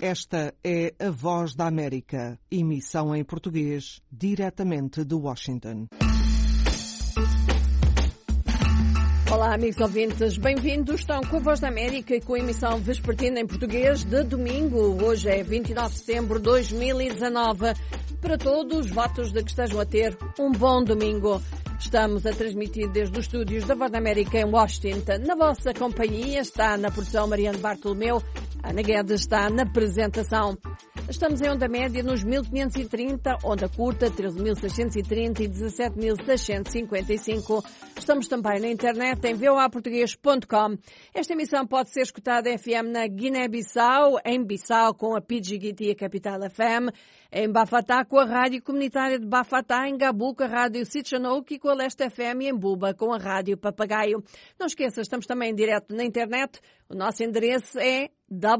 Esta é a Voz da América, emissão em português, diretamente de Washington. Olá, amigos ouvintes, bem-vindos. Estão com a Voz da América e com a emissão vespertina em português de domingo. Hoje é 29 de setembro de 2019. Para todos, votos de que estejam a ter um bom domingo. Estamos a transmitir desde os estúdios da Voz da América em Washington. Na vossa companhia está na produção Mariana Bartolomeu, Ana Guedes está na apresentação. Estamos em onda média nos 1530, onda curta 13.630 e 17.655. Estamos também na internet em voaportugues.com. Esta emissão pode ser escutada em FM na Guiné-Bissau, em Bissau com a Pidgiguiti, a Capital FM, em Bafatá com a Rádio Comunitária de Bafatá, em Gabu com a Rádio Sitchanouk e com a Leste FM em Buba com a Rádio Papagaio. Não esqueça, estamos também em direto na internet. O nosso endereço é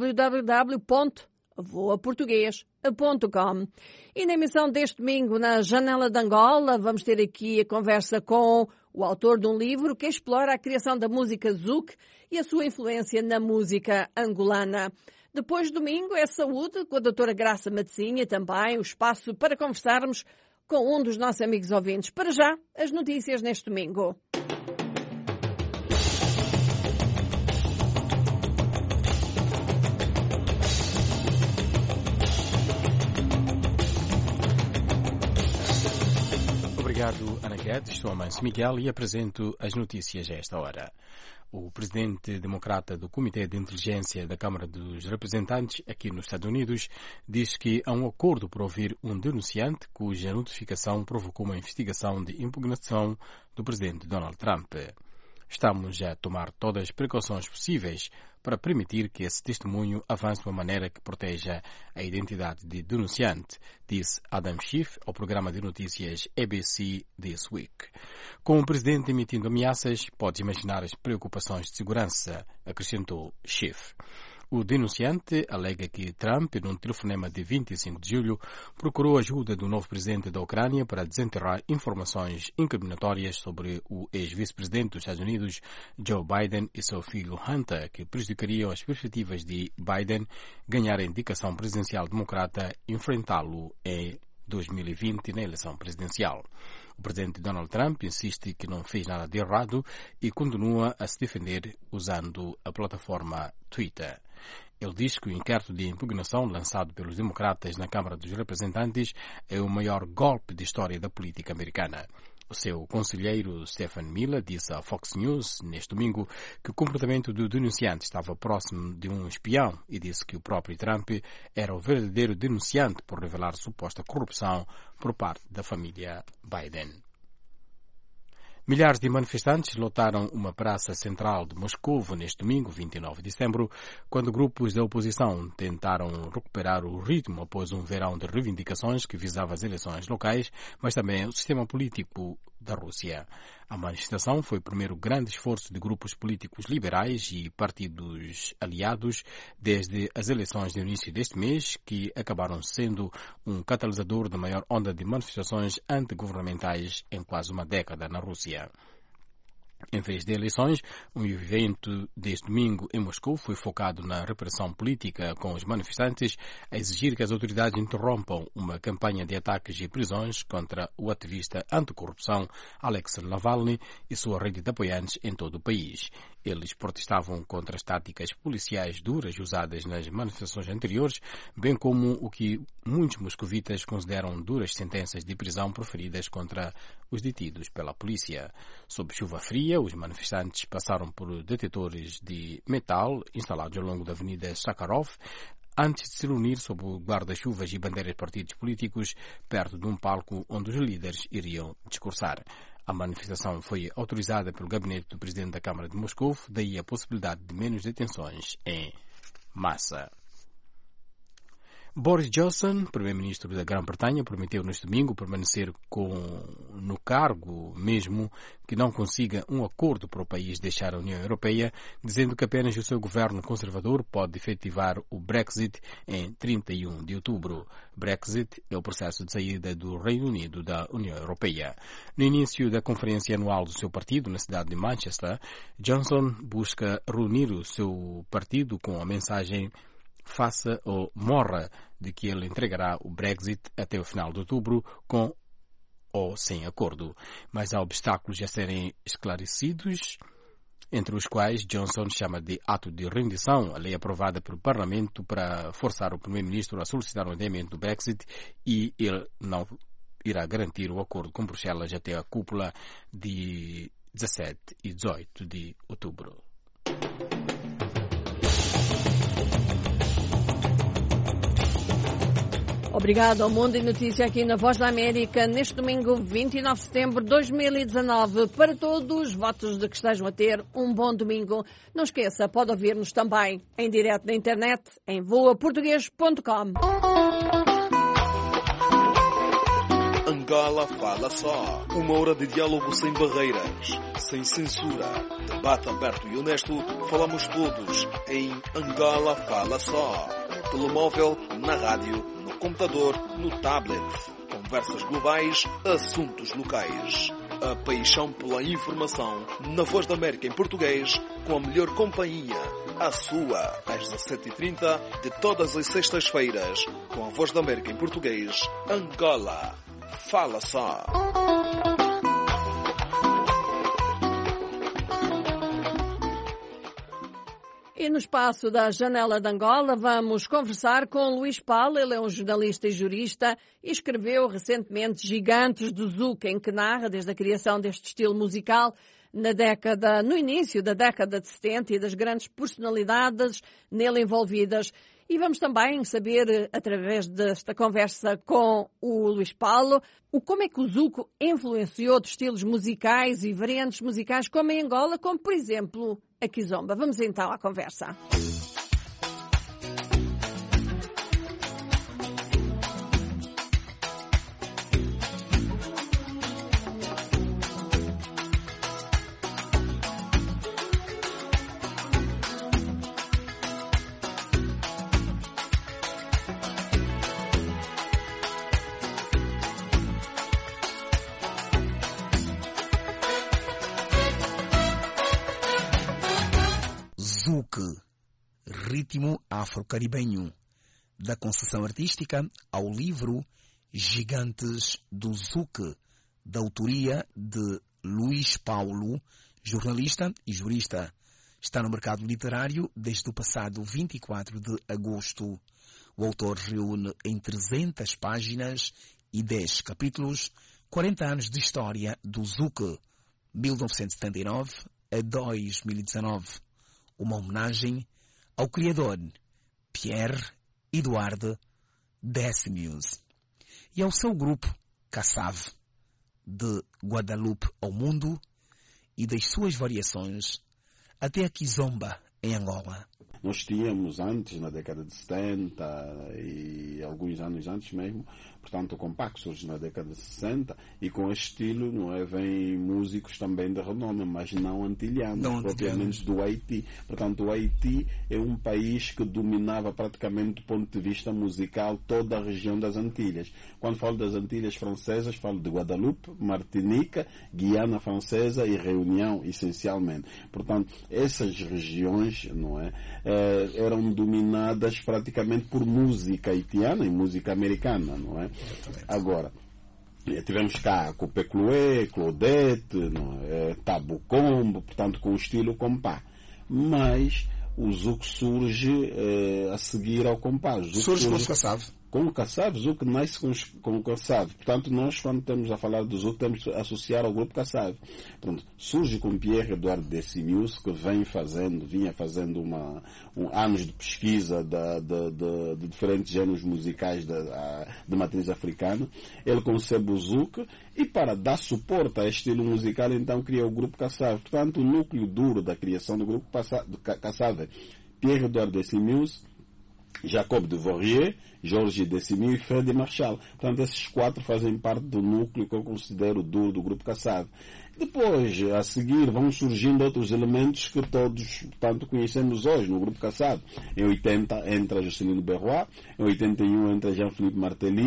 www.voaportugues.com. E na emissão deste domingo, na Janela de Angola, vamos ter aqui a conversa com o autor de um livro que explora a criação da música zouk e a sua influência na música angolana. Depois de domingo é saúde, com a doutora Graça Matezinha, também o espaço para conversarmos com um dos nossos amigos ouvintes. Para já, as notícias neste domingo. Obrigado, Ana Guedes. Sou Amancio Miguel e apresento as notícias a esta hora. O presidente democrata do Comitê de Inteligência da Câmara dos Representantes, aqui nos Estados Unidos, diz que há um acordo para ouvir um denunciante cuja notificação provocou uma investigação de impugnação do presidente Donald Trump. Estamos a tomar todas as precauções possíveis para permitir que esse testemunho avance de uma maneira que proteja a identidade de denunciante, disse Adam Schiff ao programa de notícias ABC This Week. Com o presidente emitindo ameaças, pode imaginar as preocupações de segurança, acrescentou Schiff. O denunciante alega que Trump, num telefonema de 25 de julho, procurou ajuda do novo presidente da Ucrânia para desenterrar informações incriminatórias sobre o ex-vice-presidente dos Estados Unidos, Joe Biden, e seu filho Hunter, que prejudicariam as perspectivas de Biden ganhar a indicação presidencial democrata e enfrentá-lo em 2020 na eleição presidencial. O presidente Donald Trump insiste que não fez nada de errado e continua a se defender usando a plataforma Twitter. Ele diz que o inquérito de impugnação lançado pelos democratas na Câmara dos Representantes é o maior golpe de história da política americana. O seu conselheiro Stephen Miller disse à Fox News neste domingo que o comportamento do denunciante estava próximo de um espião e disse que o próprio Trump era o verdadeiro denunciante por revelar suposta corrupção por parte da família Biden. Milhares de manifestantes lotaram uma praça central de Moscou neste domingo, 29 de setembro, quando grupos da oposição tentaram recuperar o ritmo após um verão de reivindicações que visava as eleições locais, mas também o sistema político da Rússia. A manifestação foi o primeiro grande esforço de grupos políticos liberais e partidos aliados desde as eleições de início deste mês, que acabaram sendo um catalisador da maior onda de manifestações antigovernamentais em quase uma década na Rússia. Em vez de eleições, um evento deste domingo em Moscou foi focado na repressão política, com os manifestantes a exigir que as autoridades interrompam uma campanha de ataques e prisões contra o ativista anticorrupção Alexei Navalny e sua rede de apoiantes em todo o país. Eles protestavam contra as táticas policiais duras usadas nas manifestações anteriores, bem como o que muitos moscovitas consideram duras sentenças de prisão proferidas contra os detidos pela polícia. Sob chuva fria, os manifestantes passaram por detetores de metal instalados ao longo da Avenida Sakharov, antes de se reunir sob o guarda-chuvas e bandeiras de partidos políticos perto de um palco onde os líderes iriam discursar. A manifestação foi autorizada pelo gabinete do presidente da Câmara de Moscou, daí a possibilidade de menos detenções em massa. Boris Johnson, primeiro-ministro da Grã-Bretanha, prometeu neste domingo permanecer no cargo, mesmo que não consiga um acordo para o país deixar a União Europeia, dizendo que apenas o seu governo conservador pode efetivar o Brexit em 31 de outubro. Brexit é o processo de saída do Reino Unido da União Europeia. No início da conferência anual do seu partido, na cidade de Manchester, Johnson busca reunir o seu partido com a mensagem faça ou morra de que ele entregará o Brexit até o final de outubro com ou sem acordo. Mas há obstáculos a serem esclarecidos, entre os quais Johnson chama de ato de rendição, a lei aprovada pelo Parlamento para forçar o Primeiro-Ministro a solicitar o adiamento do Brexit, e ele não irá garantir o acordo com Bruxelas até a cúpula de 17 e 18 de outubro. Obrigado ao Mundo e Notícia aqui na Voz da América, neste domingo, 29 de setembro de 2019. Para todos, votos de que estejam a ter um bom domingo. Não esqueça, pode ouvir-nos também em direto na internet, em voaportugues.com. Angola Fala Só. 1 hora de diálogo sem barreiras, sem censura. Debate aberto e honesto. Falamos todos em Angola Fala Só. No telemóvel, na rádio, no computador, no tablet. Conversas globais, assuntos locais. A paixão pela informação na Voz da América em português, com a melhor companhia. A sua, às 17h30 de todas as sextas-feiras, com a Voz da América em português, Angola Fala Só. E no espaço da Janela de Angola vamos conversar com Luís Paulo. Ele é um jornalista e jurista e escreveu recentemente Gigantes do Zouk, em que narra desde a criação deste estilo musical no início da década de 70 e das grandes personalidades nele envolvidas. E vamos também saber, através desta conversa com o Luís Paulo, como é que o Zouk influenciou outros estilos musicais e variantes musicais, como em Angola, como, por exemplo, a Kizomba. Vamos então à conversa. Ritmo afro-caribenho, da concessão artística ao livro Gigantes do Zouk, da autoria de Luís Paulo, jornalista e jurista. Está no mercado literário desde o passado 24 de agosto. O autor reúne em 300 páginas e 10 capítulos 40 anos de história do Zouk, 1979 a 2019. Uma homenagem ao criador Pierre-Edouard Décimius e ao seu grupo Kassav, de Guadalupe ao mundo e das suas variações até a Kizomba em Angola. Nós tínhamos antes, na década de 70 e alguns anos antes mesmo, portanto o compacto surge na década de 60 e com este estilo, não é, vem músicos também de renome, mas não antilhanos, propriamente do Haiti. Portanto, o Haiti é um país que dominava praticamente do ponto de vista musical toda a região das Antilhas. Quando falo das Antilhas francesas, falo de Guadalupe, Martinica, Guiana Francesa e Reunião, essencialmente. Portanto, essas regiões, não é, eram dominadas praticamente por música haitiana e música americana, não é? Agora, tivemos cá Coupé Cloué, Claudette, Tabu Combo, portanto com o estilo compá. Mas o Zouk surge a seguir ao compá. Surge com o Kassav. Com o Kassav, o Zouk nasce com o Kassav. Portanto, nós, quando estamos a falar do Zouk, temos que associar ao grupo Kassav. Pronto, surge com Pierre-Edouard Décimius, que vinha fazendo anos de pesquisa de diferentes géneros musicais de matriz africana. Ele concebe o Zouk e, para dar suporte a este estilo musical, então cria o grupo Kassav. Portanto, o núcleo duro da criação do grupo Kassav é Pierre-Edouard Décimius, Jacob de Vorier, Georges Décimius e Fred Marshall. Portanto, esses 4 fazem parte do núcleo que eu considero duro do grupo Kassav. Depois, a seguir, vão surgindo outros elementos que todos, portanto, conhecemos hoje no grupo Kassav. Em 80 entra Juscelino Berrois, em 81 entra Jean-Philippe Martelly,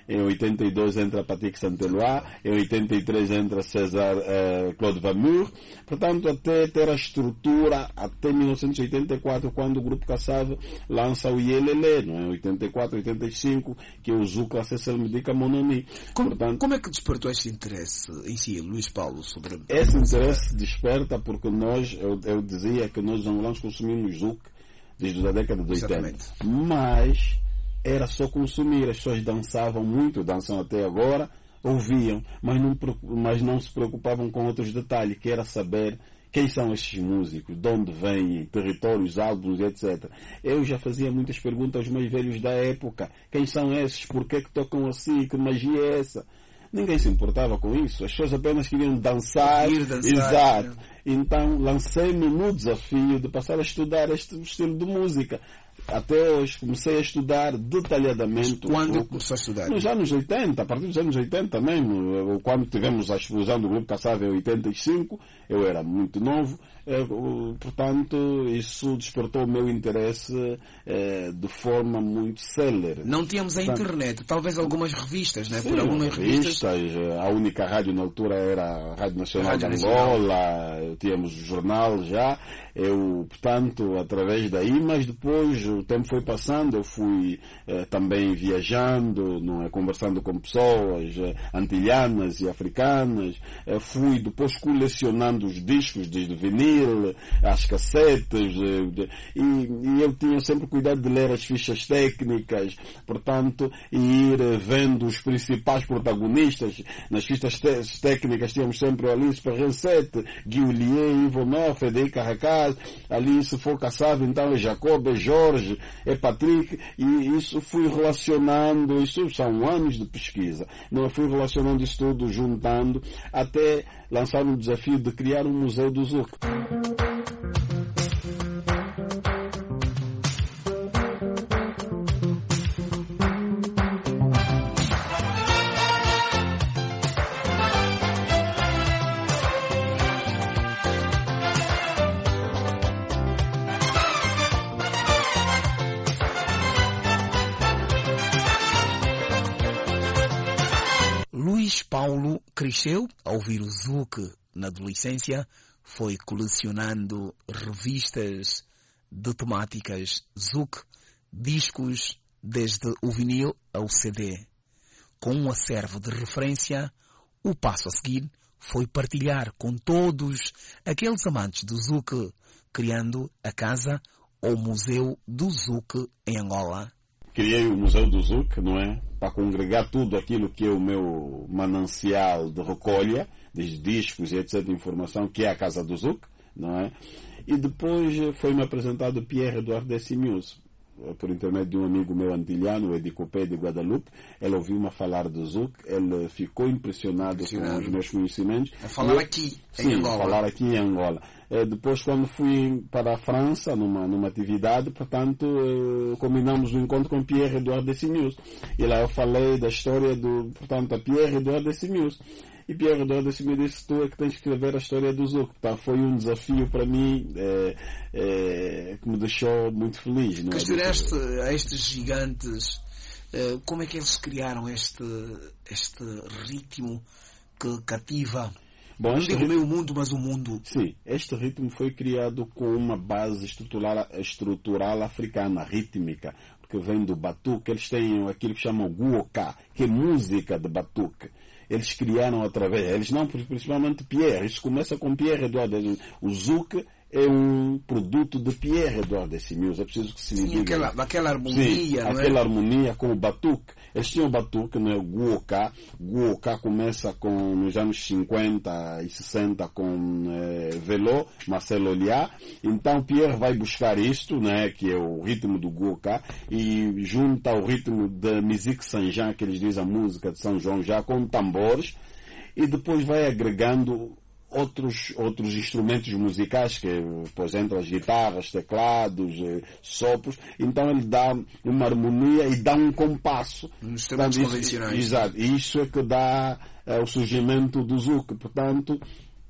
em 82 entra Patrick Saint-Éloi, em 83 entra César Claude Vamur. Portanto, até ter a estrutura, até 1984, quando o Grupo Cassave lança o Ielele, não é? 84, 85, que é o Zuka Cecil Medica Mononi. Como é que despertou este interesse em si, Luís Paulo, sobre... Esse interesse desperta porque eu dizia que nós angolanos consumimos Zuka desde a década de 80. Exatamente. Mas era só consumir, as pessoas dançavam muito, dançam até agora, ouviam, mas não se preocupavam com outros detalhes, que era saber quem são estes músicos, de onde vêm, territórios, álbuns, etc. Eu já fazia muitas perguntas aos mais velhos da época. Quem são esses? Por que tocam assim? Que magia é essa? Ninguém se importava com isso. As pessoas apenas queriam dançar. Exato. Então lancei-me no desafio de passar a estudar este estilo de música. Até hoje comecei a estudar detalhadamente. Quando começou a estudar? Nos anos 80, a partir dos anos 80 mesmo. Quando tivemos a explosão do Grupo Cassave em 85, eu era muito novo. Portanto, isso despertou o meu interesse de forma muito célere. Não tínhamos a internet, talvez algumas revistas, né? Sim, por algumas revistas. A única rádio na altura era a Rádio Nacional de Angola, tínhamos o jornal já. Eu, portanto, através daí, mas depois o tempo foi passando, eu fui também viajando, não é, conversando com pessoas antilhanas e africanas, fui depois colecionando os discos desde vinil, as cassetes, e eu tinha sempre cuidado de ler as fichas técnicas, portanto, e ir vendo os principais protagonistas. Nas fichas técnicas tínhamos sempre Alice Perrencete, Guy Oulier, Ivo Mel, Federica Racaz, ali se for Cassave, então é Jacob, é Jorge, é Patrick, e isso fui relacionando, isso são anos de pesquisa, não fui relacionando isso tudo, juntando, até lançar um desafio de criar um museu do Zuka. Luís Paulo cresceu a ouvir o Zuka na adolescência, foi colecionando revistas de temáticas Zuka, discos desde o vinil ao CD. Com um acervo de referência, o passo a seguir foi partilhar com todos aqueles amantes do Zuka, criando a Casa ou Museu do Zuka em Angola. Criei o Museu do Zuka, não é? Para congregar tudo aquilo que é o meu manancial de recolha, desde discos e etc. de informação, que é a Casa do Zuka, não é? E depois foi-me apresentado Pierre Edouard Decimus, por intermédio de um amigo meu antilhano, o Edi Copé de Guadalupe. Ele ouviu-me falar do Zuka, ele ficou impressionado com os meus conhecimentos. A falar aqui em Angola. Falar aqui em Angola. Depois, quando fui para a França, numa atividade, portanto, combinamos um encontro com Pierre Edouard Decimus. E lá eu falei da história a Pierre Edouard Decimus. E Pierre Edouard Decimus disse: tu é que tens que escrever a história do Zuka. Tá? Foi um desafio para mim que me deixou muito feliz. Questionaste a estes gigantes como é que eles criaram este ritmo que cativa. Bom, não digo meio mundo, mas o mundo. Sim, este ritmo foi criado com uma base estrutural africana, rítmica, porque vem do batuque. Eles têm aquilo que chamam guoka, que é música de batuque. Eles criaram eles não, principalmente Pierre, isso começa com Pierre Edouard. O Zuka é um produto de Pierre Edouard Decimus, é preciso que se lhe diga. Aquela harmonia, sim, aquela harmonia com o batuque. Eles tinham o batuque, não é? O guoka. Guoka começa nos anos 50 e 60 com Velô, Marcelo Oliá. Então Pierre vai buscar isto, né, que é o ritmo do guoka, e junta o ritmo da musique Saint-Jean, que eles dizem a música de São João, já com tambores, e depois vai agregando outros instrumentos musicais, que depois entram as guitarras, teclados, sopros. Então ele dá uma harmonia e dá um compasso. Instrumentos convencionais. Exato. E isso é que dá o surgimento do Zuka. Portanto,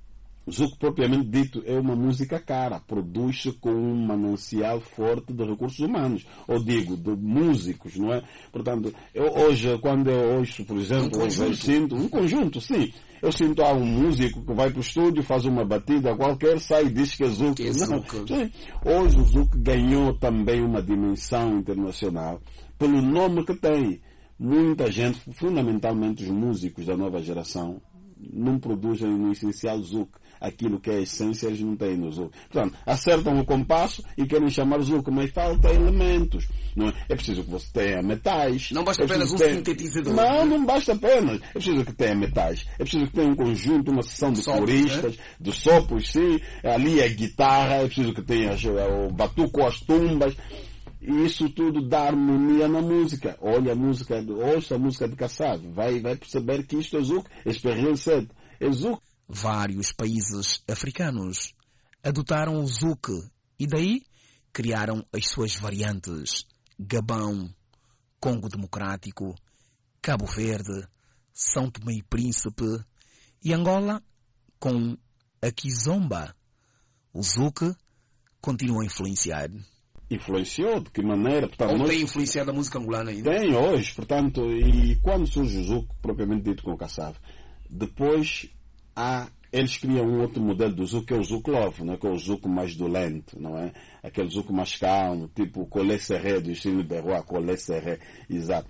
O zouk, propriamente dito, é uma música cara, produz-se com um manancial forte de recursos humanos, ou digo, de músicos, não é? Portanto, quando eu ouço, por exemplo, eu sinto um conjunto, sim. Eu sinto um músico que vai para o estúdio, faz uma batida qualquer, sai e diz que é zouk. Hoje o zouk ganhou também uma dimensão internacional pelo nome que tem. Muita gente, fundamentalmente os músicos da nova geração, não produzem no essencial zouk. Aquilo que é a essência eles não têm no zouk. Portanto, acertam o compasso e querem chamar zouk, mas falta elementos. Não é? É preciso que você tenha metais. Não basta apenas um sintetizador. Não basta apenas. É preciso que tenha metais. É preciso que tenha um conjunto, uma sessão de coristas, de sopros, sim. Ali é guitarra, é preciso que tenha o batuco, as tumbas. E isso tudo dá harmonia na música. Ouça a música de Kassav. Vai perceber que isto é zouk. Experiência é zouk. Vários países africanos adotaram o zouk e daí criaram as suas variantes. Gabão, Congo Democrático, Cabo Verde, São Tomé e Príncipe e Angola com a kizomba. O zouk continua a influenciar. Influenciou? De que maneira? Portanto, ou tem influenciado a música angolana ainda? Tem hoje, portanto, e quando surge o zouk, propriamente dito com o Kassav, depois eles criam um outro modelo do zouk, que é o zouk love, né? Que é o zouk mais dolente, não é? Aquele zouk mais calmo, tipo Collet Serré, do estilo de Roi, Collet Serré, exato.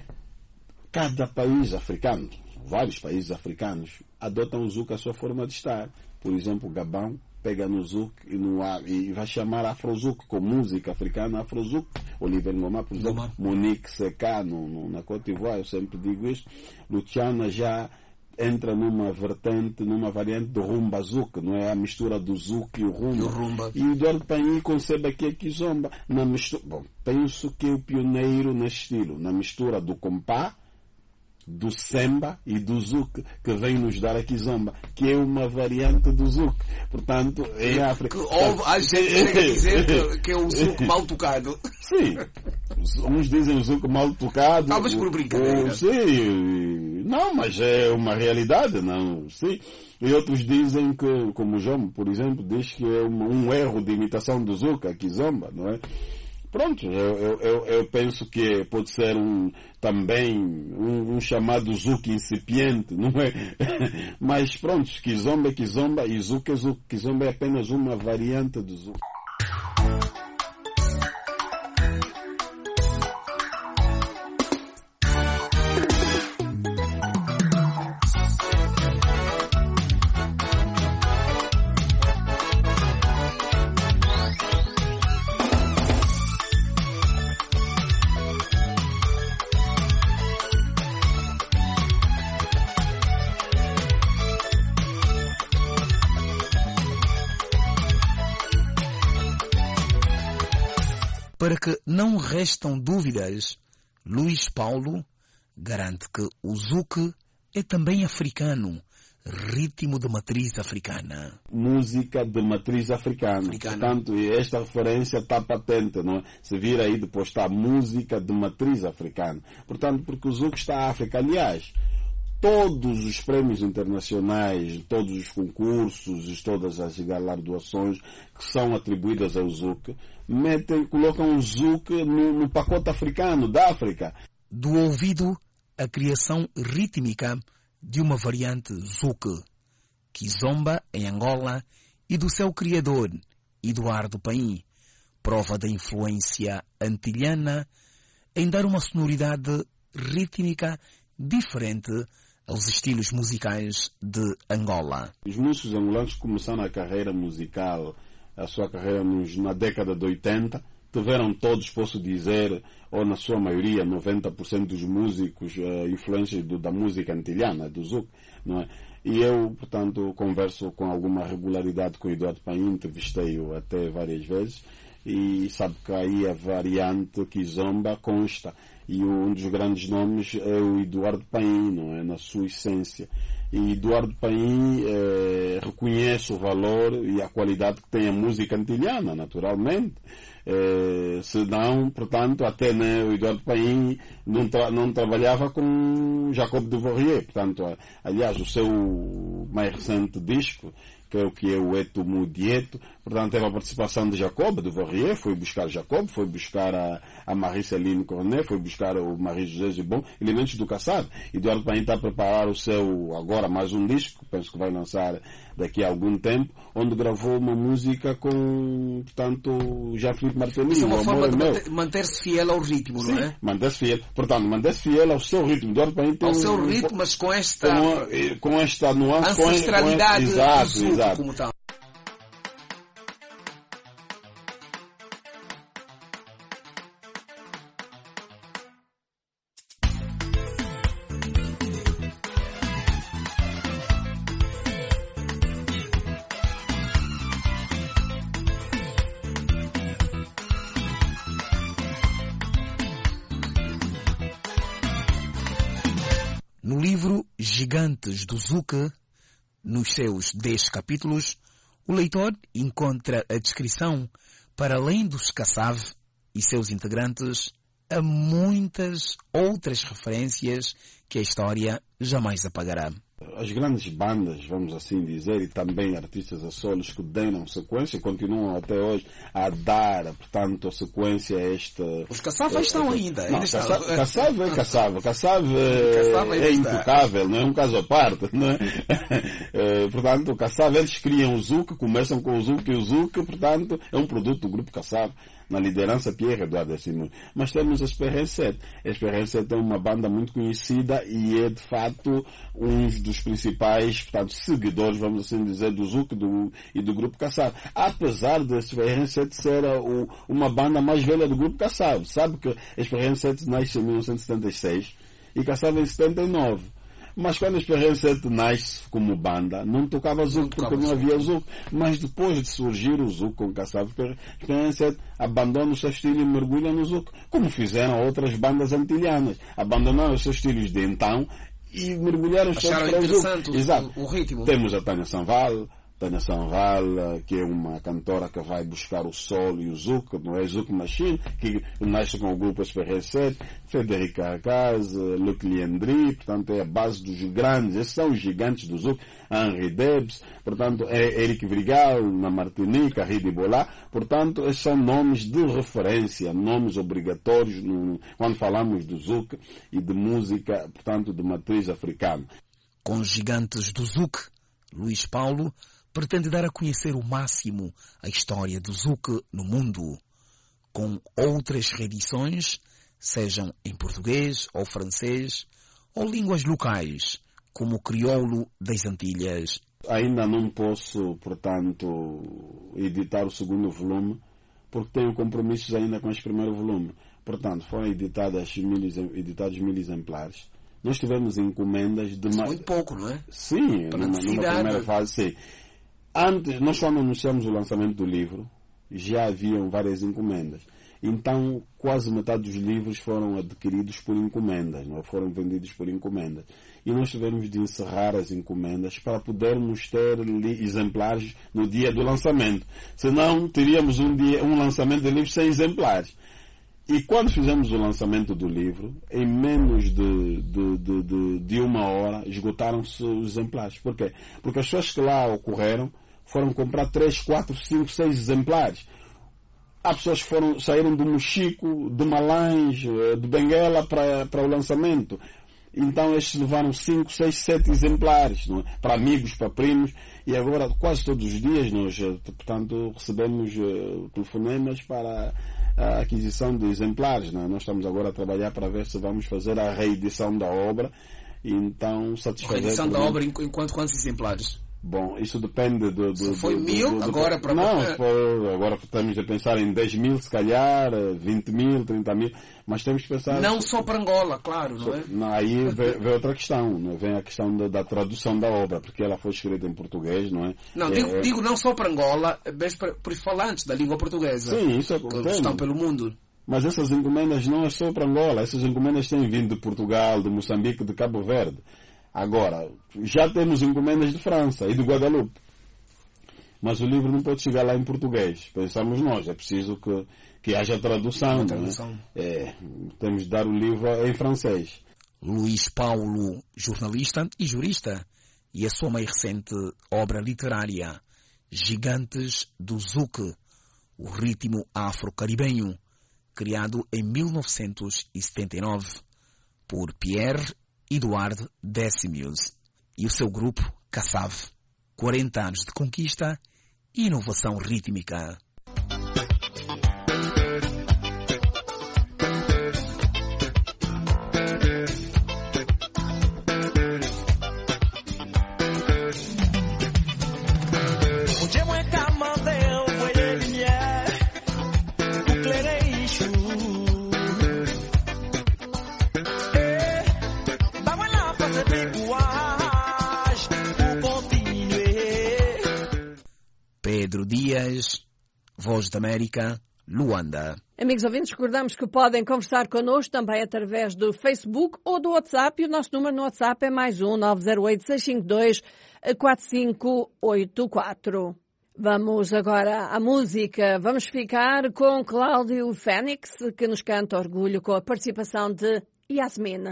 Cada país africano, vários países africanos, adotam o zouk à sua forma de estar. Por exemplo, o Gabão pega no zouk e vai chamar Afrozouk, com música africana Afrozouk. Oliver Ngoma, por exemplo, Monique Seca na Côte d'Ivoire, eu sempre digo isso. Luciana já entra numa variante do rumba zouk, não é? A mistura do zouk e o rumba. E o Eduardo Paim concebe aqui a kizomba. Penso que é o pioneiro nesse estilo, na mistura do compá, do semba e do zouk, que vem nos dar a kizomba, que é uma variante do zouk. Portanto, em África... Há gente que chega a dizer que é o zouk mal tocado. Sim. Uns dizem o zouk mal tocado. Mas por brincadeira. Sim. Não, mas é uma realidade, não. Sim. E outros dizem que, como o João, por exemplo, diz que é um erro de imitação do zouk, a kizomba, não é? Pronto, eu penso que pode ser também um chamado zouk incipiente, não é? Mas pronto, kizomba é kizomba e zouk é zouk. Kizomba é apenas uma variante do zouk. Para que não restam dúvidas, Luís Paulo garante que o zouk é também africano, ritmo de matriz africana. Música de matriz africana. Portanto, esta referência está patente, não é? Se vir aí depois está música de matriz africana. Portanto, porque o zouk está à África. Aliás, todos os prémios internacionais, todos os concursos, todas as galardoações que são atribuídas ao zouk, colocam o zouk no pacote africano, da África. Do ouvido, a criação rítmica de uma variante zouk, kizomba em Angola, e do seu criador, Eduardo Paim, prova da influência antilhana em dar uma sonoridade rítmica diferente aos estilos musicais de Angola. Os músicos angolanos começaram a carreira musical, a sua carreira na década de 80, tiveram todos, posso dizer, ou na sua maioria, 90% dos músicos, influências da música antilhana, do zouk, não é? E eu, portanto, converso com alguma regularidade com o Eduardo Paim, entrevistei-o até várias vezes, e sabe que aí a variante kizomba consta. E um dos grandes nomes é o Eduardo Paim, não é? Na sua essência. e Eduardo Paim reconhece o valor e a qualidade que tem a música antilhana, naturalmente. Senão, portanto, até o Eduardo Paim não trabalhava com Jacob Duvalier. Portanto, aliás, o seu mais recente disco, que é o Eto Mudieto, portanto, teve a participação de Jacob Duvalier, foi buscar Jacob, foi buscar a Marie-Céline Cornet, foi buscar o Marie-José Gibon, elementos do Kassab. Eduardo Paim está a preparar o seu, agora mais um disco, penso que vai lançar daqui a algum tempo, onde gravou uma música com, portanto, Jean-Philippe Martelly. Isso é uma forma de manter-se fiel ao ritmo, sim, não é? Manter-se fiel. Portanto, manter-se fiel ao seu ritmo. Eduardo Paim tem ao seu ritmo, mas com esta nuance, ancestralidade exato. Como tal. No livro Gigantes do Zouk, nos seus 10 capítulos, o leitor encontra a descrição, para além dos Kassav e seus integrantes, a muitas outras referências que a história jamais apagará. As grandes bandas, vamos assim dizer, e também artistas a solos que deram sequência, continuam até hoje a dar, portanto, a sequência a esta... Os Kassav estão ainda. Kassav é intocável, não é um caso à parte, não é? Portanto, o Kassav, eles criam o Zouk, começam com o Zouk, e o Zouk, portanto, é um produto do grupo Kassav. Na liderança Pierre Edouard Dessimon. Mas temos a Experience 7. A Experience 7 é uma banda muito conhecida e é de facto um dos principais, portanto, seguidores, vamos assim dizer, do Zouk e do grupo Kassav. Apesar da Experience 7 ser uma banda mais velha do grupo Kassav. Sabe que a Experience 7 nasce em 1976 e Kassav em 79. Mas quando a Experiência 7 nasce como banda, não tocava Zouk, porque não havia Zouk. Mas depois de surgir o Zouk com Kassav, a Experiência 7 abandona o seu estilo e mergulha no Zouk, como fizeram outras bandas antilhanas. Abandonaram os seus estilos de então e mergulharam os seus para o Zouk. Exato. O ritmo. Temos a Tânia Sanval, que é uma cantora que vai buscar o solo e o Zouk, não é? Zouk Machine, que nasce com o grupo Experiência 7, Federica Arcaz, Luc Liendry, portanto é a base dos grandes, esses são os gigantes do Zouk, Henri Debs, portanto é Eric Vrigal, na Martinique, Ridi Bola, portanto esses são nomes de referência, nomes obrigatórios quando falamos do Zouk e de música, portanto de matriz africana. Com os gigantes do Zouk, Luís Paulo pretende dar a conhecer o máximo a história do Zouk no mundo, com outras reedições, sejam em português ou francês, ou línguas locais, como o crioulo das Antilhas. Ainda não posso, portanto, editar o segundo volume, porque tenho compromissos ainda com este primeiro volume. Portanto, foram editados 1000 exemplares. Nós tivemos encomendas de... Muito pouco, não é? Sim, numa primeira fase, sim. Antes, nós quando anunciamos o lançamento do livro, já haviam várias encomendas. Então, quase metade dos livros foram adquiridos por encomendas, não? Foram vendidos por encomendas. E nós tivemos de encerrar as encomendas para podermos ter exemplares no dia do lançamento. Senão, teríamos um lançamento de livros sem exemplares. E quando fizemos o lançamento do livro, em menos de uma hora, esgotaram-se os exemplares. Por quê? Porque as pessoas que lá ocorreram foram comprar 3, 4, 5, 6 exemplares. Há pessoas que saíram do Mochico, de Malange, de Benguela para o lançamento. Então estes levaram 5, 6, 7 exemplares, não é? Para amigos, para primos. E agora, quase todos os dias, nós, portanto, recebemos telefonemas para a aquisição de exemplares. Não é? Nós estamos agora a trabalhar para ver se vamos fazer a reedição da obra. E então, satisfazer... A reedição da obra em quantos exemplares? Bom, isso depende do... Foi 1000 agora para... Não, agora estamos a pensar em 10.000, se calhar, 20.000, 30.000, mas temos que pensar... Não só para Angola, claro, não é? Não, aí vem outra questão, não é? Vem a questão da tradução da obra, porque ela foi escrita em português, não é? Não, digo não só para Angola, mas para os falantes da língua portuguesa. Sim, isso que estão pelo mundo. Mas essas encomendas não é só para Angola, essas encomendas têm vindo de Portugal, de Moçambique, de Cabo Verde. Agora, já temos encomendas de França e de Guadalupe. Mas o livro não pode chegar lá em português. Pensamos nós, é preciso que haja tradução. Né? Temos de dar o livro em francês. Luís Paulo, jornalista e jurista, e a sua mais recente obra literária, Gigantes do Zouk, o ritmo afro-caribenho, criado em 1979 por Pierre-Edouard Décimius e o seu grupo Kassav. 40 anos de conquista e inovação rítmica. Pedro Dias, Voz da América, Luanda. Amigos ouvintes, recordamos que podem conversar connosco também através do Facebook ou do WhatsApp. E o nosso número no WhatsApp é +1 908 652 4584. Vamos agora à música. Vamos ficar com Cláudio Fênix, que nos canta Orgulho, com a participação de Yasmina.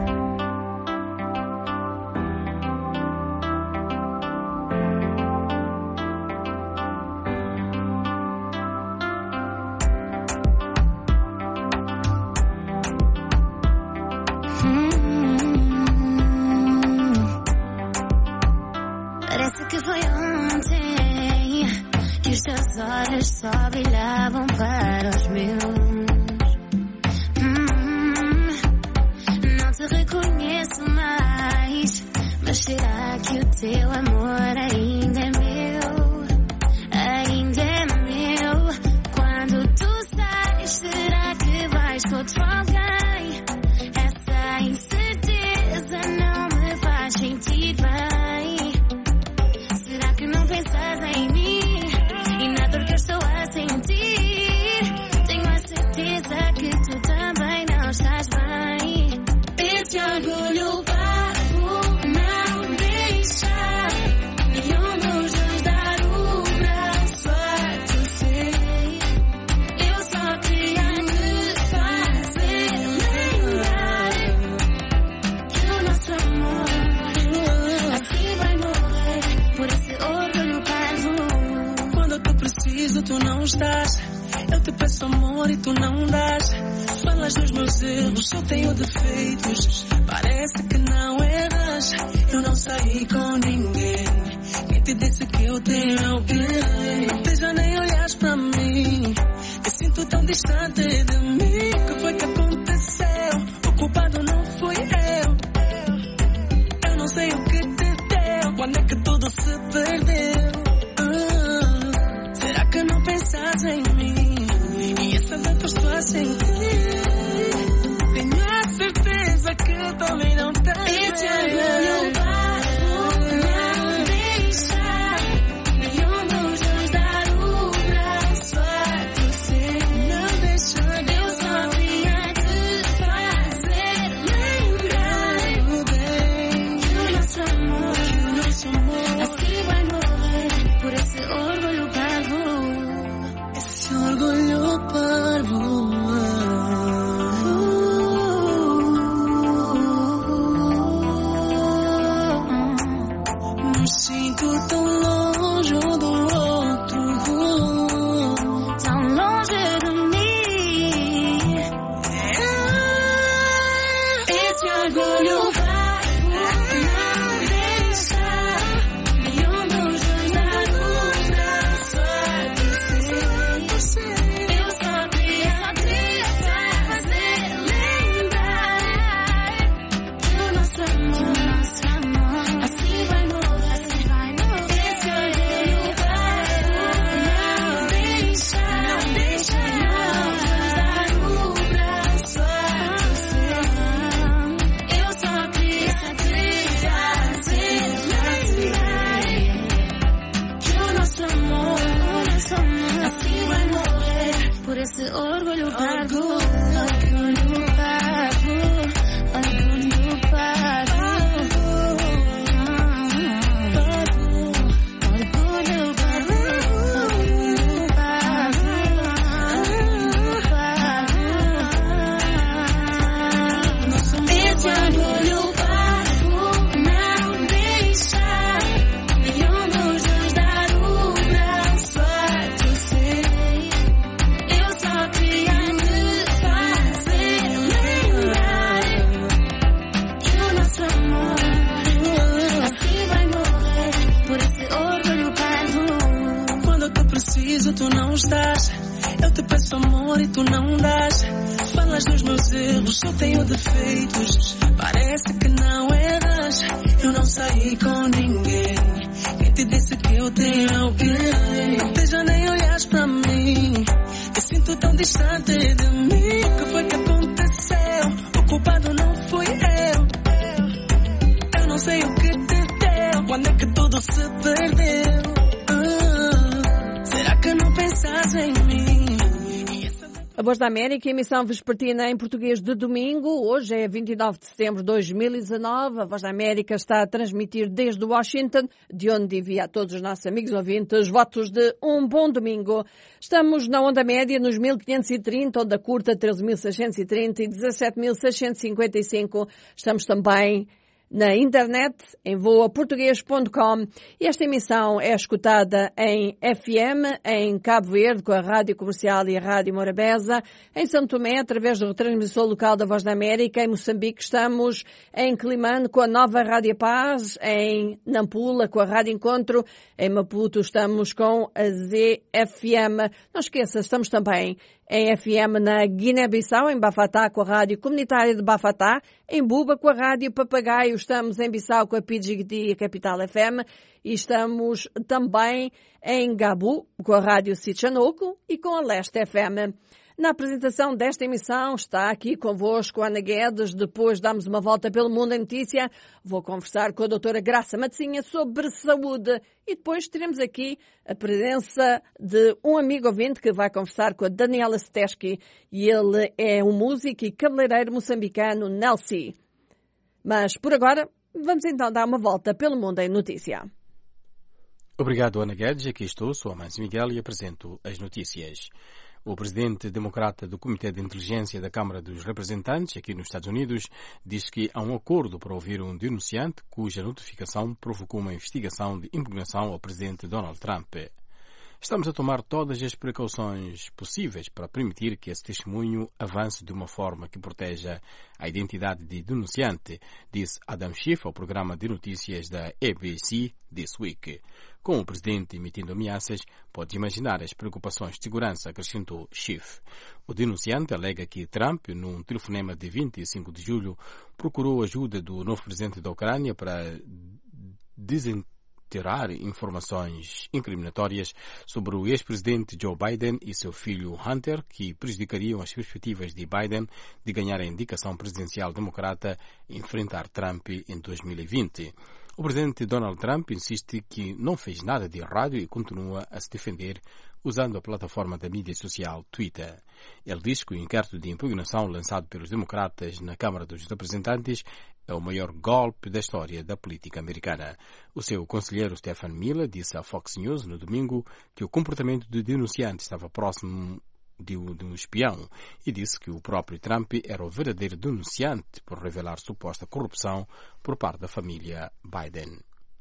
Parece que foi ontem que os teus olhos só brilhavam para os meus. Não te reconheço mais, mas será que o teu amor ainda é meu? Ainda é meu. Quando tu sais, será que vais com outro alguém? Essa incerteza não me faz sentir bem. Será que não pensas em mim e na dor que eu estou a sentir? Tenho a certeza que tu também não estás bem. Esse orgulho parvo não deixa nenhum dos dois dar o braço a torcer. Eu só queria te fazer lembrar que o nosso amor assim vai morrer por esse orgulho parvo. Quando eu te preciso, tu não estás. Eu te peço amor e tu não dás. Falas dos meus erros, eu tenho defeitos. Parece que não erras. Eu não saí com ninguém. Quem te disse que eu tenho alguém? Não esteja nem olhas pra mim. Me sinto tão distante de mim. O que foi que aconteceu? O culpado não fui eu. Eu não sei o que te deu. Quando é que tudo se perdeu? Será que não pensas em mim? E essa dor que eu estou a sentir, tenho a certeza que também não tens. Esse orgulho parvo não deixa nenhum dos dois dar o braço a torcer. Não deixa Eu só queria te fazer lembrar que o nosso amor assim vai morrer por esse orgulho parvo. esse orgulho parvo. Me sinto tão longe um do outro. Tão longe de mim. Esse orgulho parvo não deixa nenhum dos dois dar o braço a torcer. Eu só queria te fazer lembrar que o nosso amor assim vai morrer. Esse orgulho parvo orgulho parvo. Quando eu te preciso, tu não estás. Eu te peço amor e tu não dás. Falas dos meus erros, eu tenho defeitos. Parece que não erras. Eu não saí com ninguém. Quem te disse que eu tenho alguém? Não esteja nem olhas pra mim. Me sinto tão distante de mim. O que foi que aconteceu? O culpado não fui eu. Eu não sei o que te deu. Quando é que tudo se perdeu? Será que não pensas em mim? A Voz da América, emissão vespertina em português de domingo. Hoje é 29 de setembro de 2019. A Voz da América está a transmitir desde Washington, de onde envia a todos os nossos amigos ouvintes votos de um bom domingo. Estamos na onda média nos 1530, onda curta 13.630 e 17.655. Estamos também na internet, em voaportuguês.com. Esta emissão é escutada em FM, em Cabo Verde, com a Rádio Comercial e a Rádio Morabeza, em São Tomé, através do retransmissor local da Voz da América, em Moçambique estamos em Climane com a Nova Rádio Paz, em Nampula com a Rádio Encontro, em Maputo estamos com a ZFM. Não esqueça, estamos também em FM na Guiné-Bissau, em Bafatá com a Rádio Comunitária de Bafatá, em Buba com a Rádio Papagaio, estamos em Bissau com a PGD e a Capital FM e estamos também em Gabu com a Rádio Sichanoko e com a Leste FM. Na apresentação desta emissão está aqui convosco Ana Guedes. Depois damos uma volta pelo mundo em notícia. Vou conversar com a doutora Graça Matezinha sobre saúde. E depois teremos aqui a presença de um amigo ouvinte que vai conversar com a Daniela Steski. E ele é um músico e cabeleireiro moçambicano, Nelsi. Mas por agora, vamos então dar uma volta pelo mundo em notícia. Obrigado, Ana Guedes. Aqui estou, sou a Mãe Miguel e apresento as notícias. O presidente democrata do Comitê de Inteligência da Câmara dos Representantes, aqui nos Estados Unidos, diz que há um acordo para ouvir um denunciante cuja notificação provocou uma investigação de impugnação ao presidente Donald Trump. Estamos a tomar todas as precauções possíveis para permitir que esse testemunho avance de uma forma que proteja a identidade de denunciante, disse Adam Schiff ao programa de notícias da ABC This Week. Com o presidente emitindo ameaças, pode imaginar as preocupações de segurança, acrescentou Schiff. O denunciante alega que Trump, num telefonema de 25 de julho, procurou ajuda do novo presidente da Ucrânia para desenterrar informações incriminatórias sobre o ex-presidente Joe Biden e seu filho Hunter, que prejudicariam as perspectivas de Biden de ganhar a indicação presidencial democrata e enfrentar Trump em 2020. O presidente Donald Trump insiste que não fez nada de errado e continua a se defender usando a plataforma da mídia social Twitter. Ele diz que o inquérito de impugnação lançado pelos democratas na Câmara dos Representantes é o maior golpe da história da política americana. O seu conselheiro Stephen Miller disse à Fox News no domingo que o comportamento do denunciante estava próximo de um espião e disse que o próprio Trump era o verdadeiro denunciante por revelar suposta corrupção por parte da família Biden.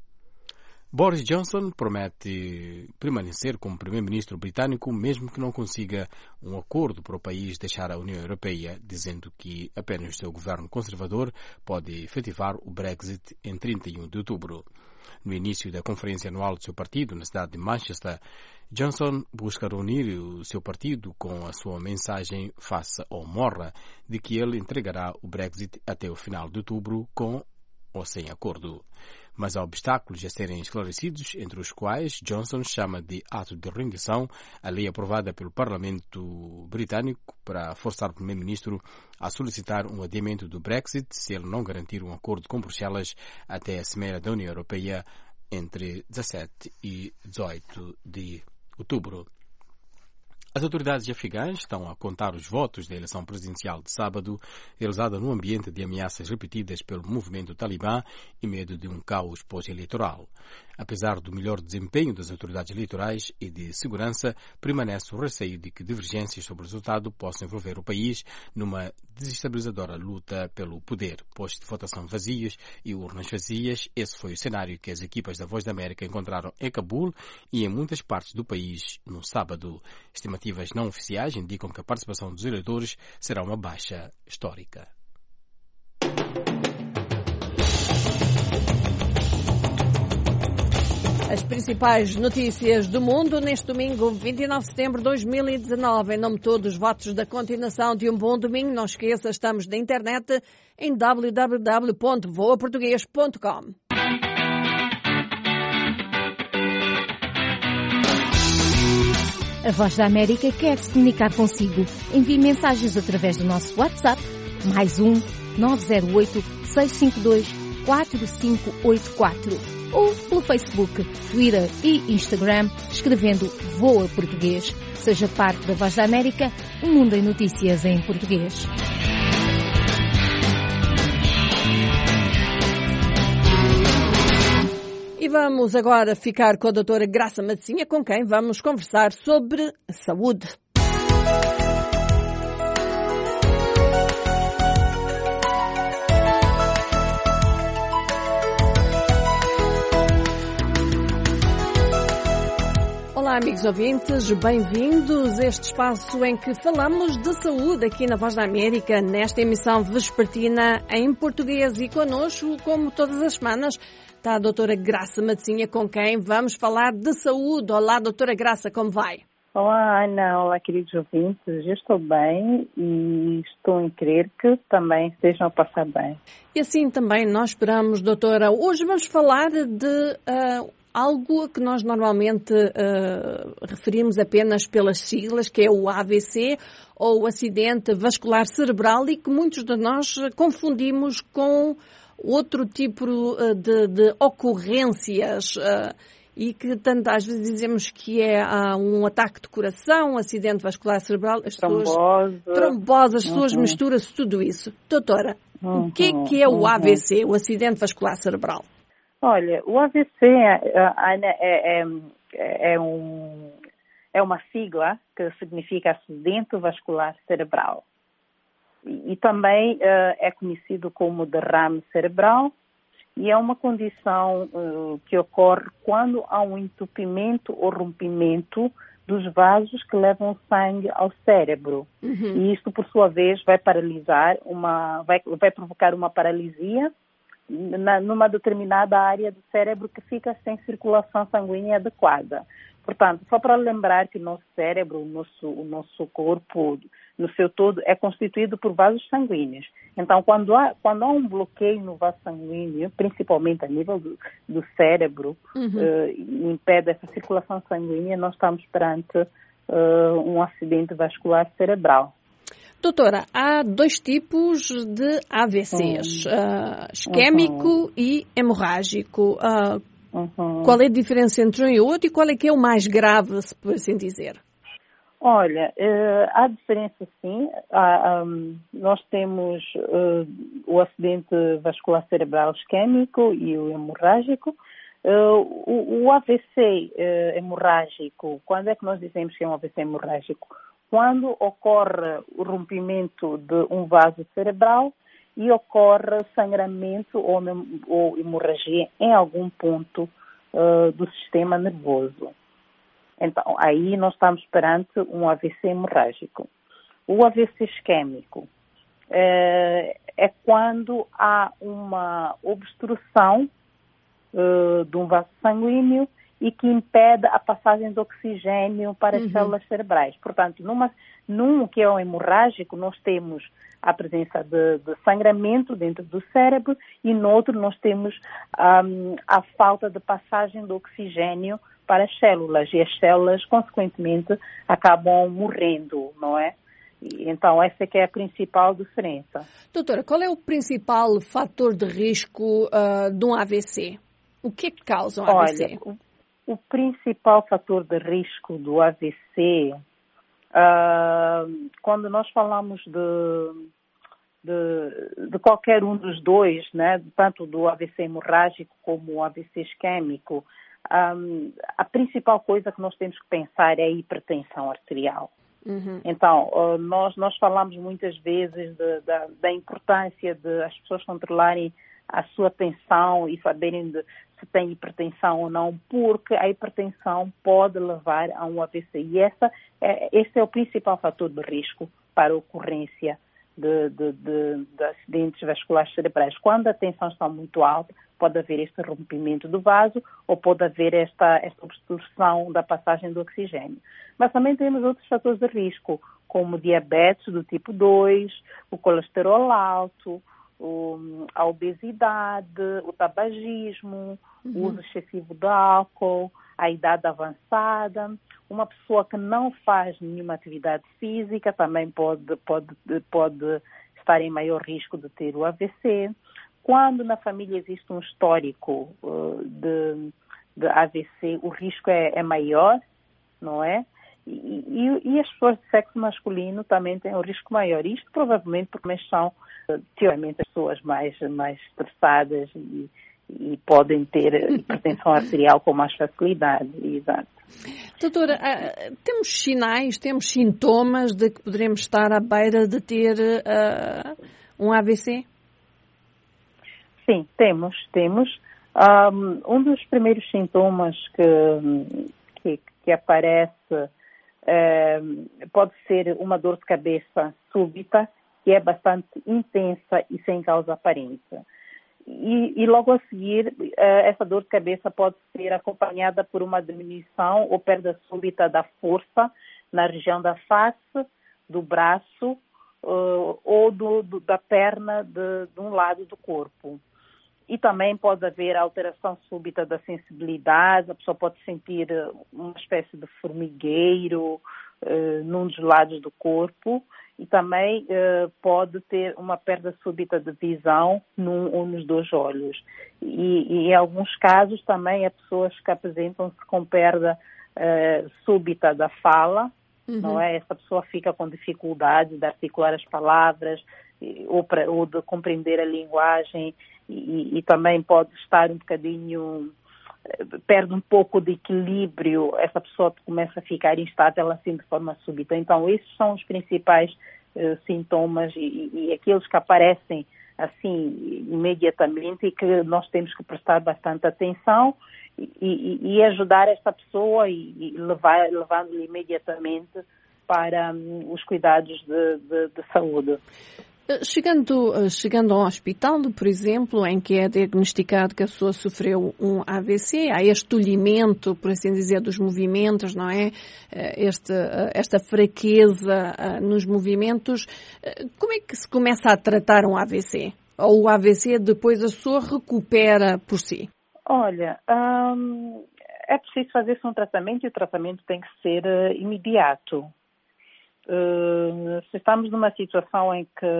Boris Johnson promete permanecer como primeiro-ministro britânico mesmo que não consiga um acordo para o país deixar a União Europeia, dizendo que apenas o seu governo conservador pode efetivar o Brexit em 31 de outubro. No início da conferência anual do seu partido, na cidade de Manchester, Johnson busca reunir o seu partido com a sua mensagem faça ou morra de que ele entregará o Brexit até o final de outubro com ou sem acordo. Mas há obstáculos a serem esclarecidos, entre os quais Johnson chama de ato de rendição a lei aprovada pelo Parlamento britânico para forçar o primeiro-ministro a solicitar um adiamento do Brexit se ele não garantir um acordo com Bruxelas até a Cimeira da União Europeia entre 17 e 18 de outubro. As autoridades afegãs estão a contar os votos da eleição presidencial de sábado, realizada num ambiente de ameaças repetidas pelo movimento talibã e medo de um caos pós-eleitoral. Apesar do melhor desempenho das autoridades eleitorais e de segurança, permanece o receio de que divergências sobre o resultado possam envolver o país numa desestabilizadora luta pelo poder. Postos de votação vazios e urnas vazias, esse foi o cenário que as equipas da Voz da América encontraram em Cabul e em muitas partes do país no sábado. Estimativas não oficiais indicam que a participação dos eleitores será uma baixa histórica. As principais notícias do mundo neste domingo, 29 de setembro de 2019. Em nome de todos, votos da continuação de um bom domingo. Não esqueça, estamos na internet em www.voaportugues.com. A Voz da América quer se comunicar consigo. Envie mensagens através do nosso WhatsApp, +1 908 652 4584. Ou pelo Facebook, Twitter e Instagram, escrevendo Voa Português. Seja parte da Voz da América, um mundo em notícias em português. E vamos agora ficar com a doutora Graça Matzinha, com quem vamos conversar sobre saúde. Olá, amigos ouvintes, bem-vindos a este espaço em que falamos de saúde aqui na Voz da América, nesta emissão vespertina em português. E connosco, como todas as semanas, está a doutora Graça Matzinha, com quem vamos falar de saúde. Olá, doutora Graça, como vai? Olá, Ana. Olá, queridos ouvintes. Eu estou bem e estou em crer que também estejam a passar bem. E assim também nós esperamos, doutora. Hoje vamos falar de algo que nós normalmente referimos apenas pelas siglas, que é o AVC, ou acidente vascular cerebral, e que muitos de nós confundimos com outro tipo de ocorrências, e que às vezes dizemos que é um ataque de coração, um acidente vascular cerebral, trombose, as pessoas misturam-se tudo isso. Doutora, o que é o AVC, o acidente vascular cerebral? Olha, o AVC é uma sigla que significa acidente vascular cerebral. E também é conhecido como derrame cerebral, e é uma condição que ocorre quando há um entupimento ou rompimento dos vasos que levam sangue ao cérebro. E isto, por sua vez, vai paralisar, vai provocar uma paralisia numa determinada área do cérebro que fica sem circulação sanguínea adequada. Portanto, só para lembrar que o nosso cérebro, o nosso corpo, no seu todo, é constituído por vasos sanguíneos. Então, quando há um bloqueio no vaso sanguíneo, principalmente a nível do cérebro, impede essa circulação sanguínea, nós estamos perante um acidente vascular cerebral. Doutora, há dois tipos de AVCs, isquémico e hemorrágico. Qual é a diferença entre um e o outro, e qual é que é o mais grave, se por assim dizer? Olha, há diferença sim. Nós temos o acidente vascular cerebral isquémico e o hemorrágico. O AVC hemorrágico, quando é que nós dizemos que é um AVC hemorrágico? Quando ocorre o rompimento de um vaso cerebral e ocorre sangramento ou hemorragia em algum ponto do sistema nervoso. Então, aí nós estamos perante um AVC hemorrágico. O AVC isquémico é quando há uma obstrução de um vaso sanguíneo e que impede a passagem de oxigênio para as células cerebrais. Portanto, num que é o hemorrágico, nós temos a presença de sangramento dentro do cérebro, e no outro nós temos a falta de passagem de oxigênio para as células, e as células, consequentemente, acabam morrendo, não é? Então, essa que é a principal diferença. Doutora, qual é o principal fator de risco de um AVC? O que é que causa um AVC? Olha, o principal fator de risco do AVC, quando nós falamos de qualquer um dos dois, né, tanto do AVC hemorrágico como o AVC isquémico, a principal coisa que nós temos que pensar é a hipertensão arterial. Então, nós falamos muitas vezes da importância de as pessoas controlarem a sua tensão e saberem se tem hipertensão ou não, porque a hipertensão pode levar a um AVC. E esse é o principal fator de risco para a ocorrência de acidentes vasculares cerebrais. Quando a tensão está muito alta, pode haver este rompimento do vaso ou pode haver esta obstrução da passagem do oxigênio. Mas também temos outros fatores de risco, como diabetes do tipo 2, o colesterol alto, a obesidade, o tabagismo, o uso excessivo de álcool, a idade avançada. Uma pessoa que não faz nenhuma atividade física também pode estar em maior risco de ter o AVC. Quando na família existe um histórico de AVC, o risco é maior, não é? E as pessoas de sexo masculino também têm um risco maior. Isto provavelmente porque são, teoricamente, as pessoas mais estressadas e podem ter hipertensão arterial com mais facilidade. Exato. Doutora, temos sintomas de que poderemos estar à beira de ter um AVC? Sim, temos. Um dos primeiros sintomas que aparece pode ser uma dor de cabeça súbita, que é bastante intensa e sem causa aparente. E logo a seguir, essa dor de cabeça pode ser acompanhada por uma diminuição ou perda súbita da força na região da face, do braço ou da perna de um lado do corpo. E também pode haver alteração súbita da sensibilidade, a pessoa pode sentir uma espécie de formigueiro num dos lados do corpo e também pode ter uma perda súbita de visão num ou nos dois olhos. E em alguns casos também há pessoas que apresentam-se com perda súbita da fala, não é? Essa pessoa fica com dificuldade de articular as palavras ou de compreender a linguagem e também pode estar um bocadinho, perde um pouco de equilíbrio, essa pessoa começa a ficar instável assim de forma súbita. Então esses são os principais sintomas e aqueles que aparecem assim imediatamente e que nós temos que prestar bastante atenção e ajudar esta pessoa e levando-lhe imediatamente para os cuidados de saúde. Chegando ao hospital, por exemplo, em que é diagnosticado que a pessoa sofreu um AVC, há este tolhimento, por assim dizer, dos movimentos, não é? Esta fraqueza nos movimentos. Como é que se começa a tratar um AVC? Ou o AVC depois a pessoa recupera por si? Olha, é preciso fazer-se um tratamento e o tratamento tem que ser imediato. Se estamos numa situação em que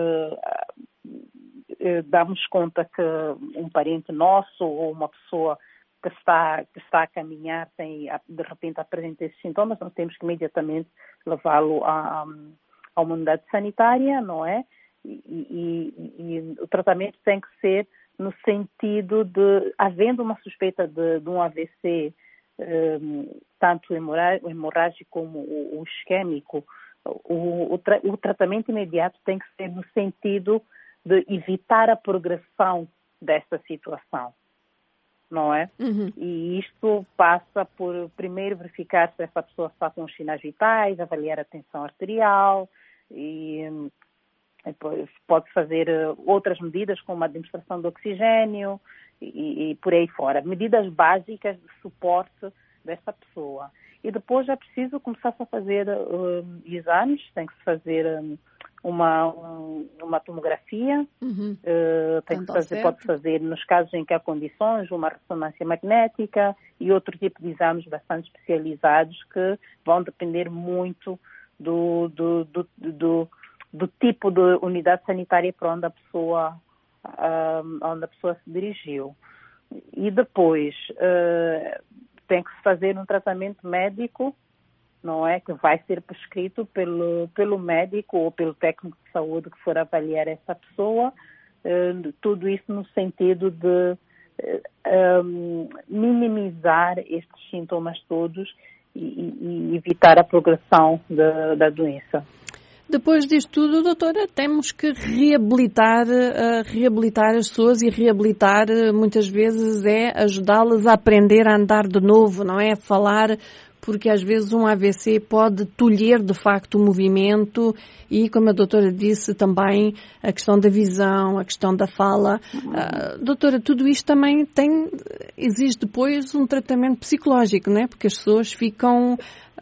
damos conta que um parente nosso ou uma pessoa que está a caminhar de repente apresenta esses sintomas, nós temos que imediatamente levá-lo a uma unidade sanitária, não é? E o tratamento tem que ser no sentido de, havendo uma suspeita de um AVC, tanto hemorrágico como o isquémico, o tratamento imediato tem que ser no sentido de evitar a progressão desta situação, não é? E isto passa por primeiro verificar se essa pessoa está com os sinais vitais, avaliar a tensão arterial e pode fazer outras medidas como a administração de oxigênio e por aí fora. Medidas básicas de suporte dessa pessoa. E depois é preciso começar a fazer exames, tem que se fazer uma tomografia, pode fazer, nos casos em que há condições, uma ressonância magnética e outro tipo de exames bastante especializados que vão depender muito do tipo de unidade sanitária para onde a pessoa se dirigiu. E depois tem que se fazer um tratamento médico, não é? Que vai ser prescrito pelo médico ou pelo técnico de saúde que for avaliar essa pessoa. Tudo isso no sentido de minimizar estes sintomas todos e evitar a progressão da doença. Depois disto tudo, doutora, temos que reabilitar as pessoas e reabilitar muitas vezes é ajudá-las a aprender a andar de novo, não é? A falar porque às vezes um AVC pode tolher de facto o movimento e, como a doutora disse, também a questão da visão, a questão da fala. Doutora, tudo isto também exige depois um tratamento psicológico, não é? Porque as pessoas ficam...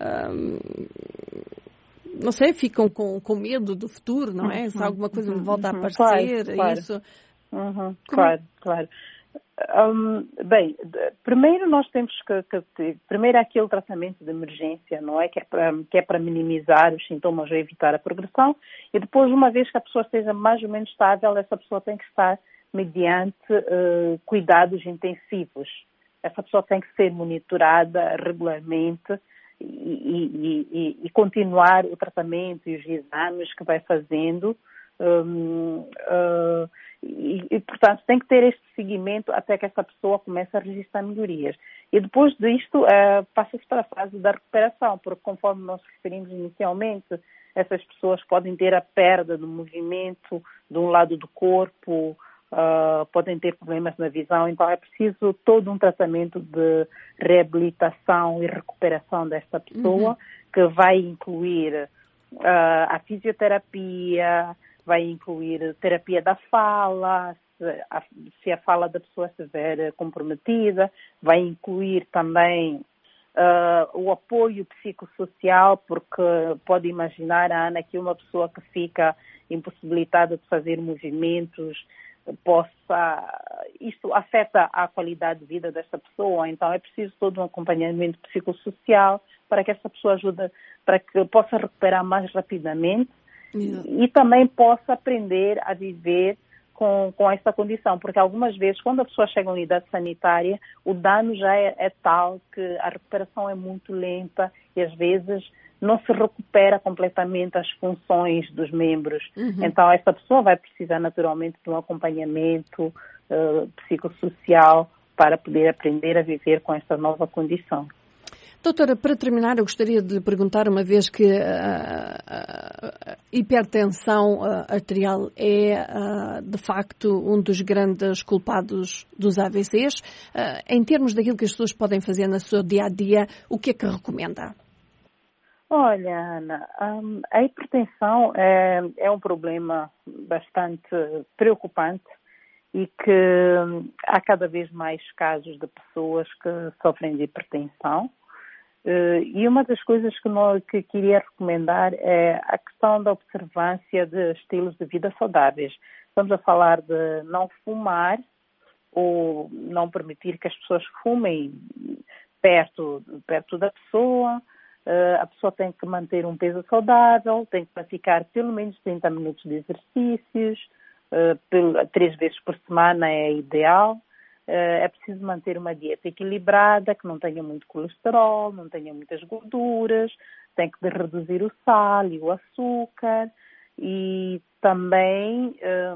não sei, ficam com medo do futuro, não é? Se alguma coisa volta a aparecer, claro. isso... Claro. Bem, primeiro nós temos que primeiro aquele tratamento de emergência, não é? Que é para minimizar os sintomas ou evitar a progressão, e depois, uma vez que a pessoa esteja mais ou menos estável, essa pessoa tem que estar mediante cuidados intensivos. Essa pessoa tem que ser monitorada regularmente e continuar o tratamento e os exames que vai fazendo. Portanto, tem que ter este seguimento até que essa pessoa comece a registrar melhorias. E depois disto, passa-se para a fase da recuperação, porque conforme nós referimos inicialmente, essas pessoas podem ter a perda do movimento de um lado do corpo, podem ter problemas na visão, então é preciso todo um tratamento de reabilitação e recuperação desta pessoa, que vai incluir a fisioterapia, vai incluir terapia da fala, se a fala da pessoa estiver comprometida, vai incluir também o apoio psicossocial, porque pode imaginar, Ana, que uma pessoa que fica impossibilitada de fazer movimentos, isto afeta a qualidade de vida desta pessoa, então é preciso todo um acompanhamento psicossocial para que essa pessoa ajude, para que possa recuperar mais rapidamente. E também possa aprender a viver com essa condição, porque algumas vezes, quando a pessoa chega à unidade sanitária, o dano já é tal que a recuperação é muito lenta e às vezes não se recupera completamente as funções dos membros. Então, essa pessoa vai precisar naturalmente de um acompanhamento psicossocial para poder aprender a viver com esta nova condição. Doutora, para terminar, eu gostaria de lhe perguntar, uma vez que a hipertensão arterial é, de facto, um dos grandes culpados dos AVCs, em termos daquilo que as pessoas podem fazer no seu dia-a-dia, o que é que recomenda? Olha, Ana, a hipertensão é um problema bastante preocupante e que há cada vez mais casos de pessoas que sofrem de hipertensão. E uma das coisas que queria recomendar é a questão da observância de estilos de vida saudáveis. Estamos a falar de não fumar ou não permitir que as pessoas fumem perto da pessoa. A pessoa tem que manter um peso saudável, tem que praticar pelo menos 30 minutos de exercícios, 3 vezes por semana é ideal. É preciso manter uma dieta equilibrada, que não tenha muito colesterol, não tenha muitas gorduras, tem que reduzir o sal e o açúcar e também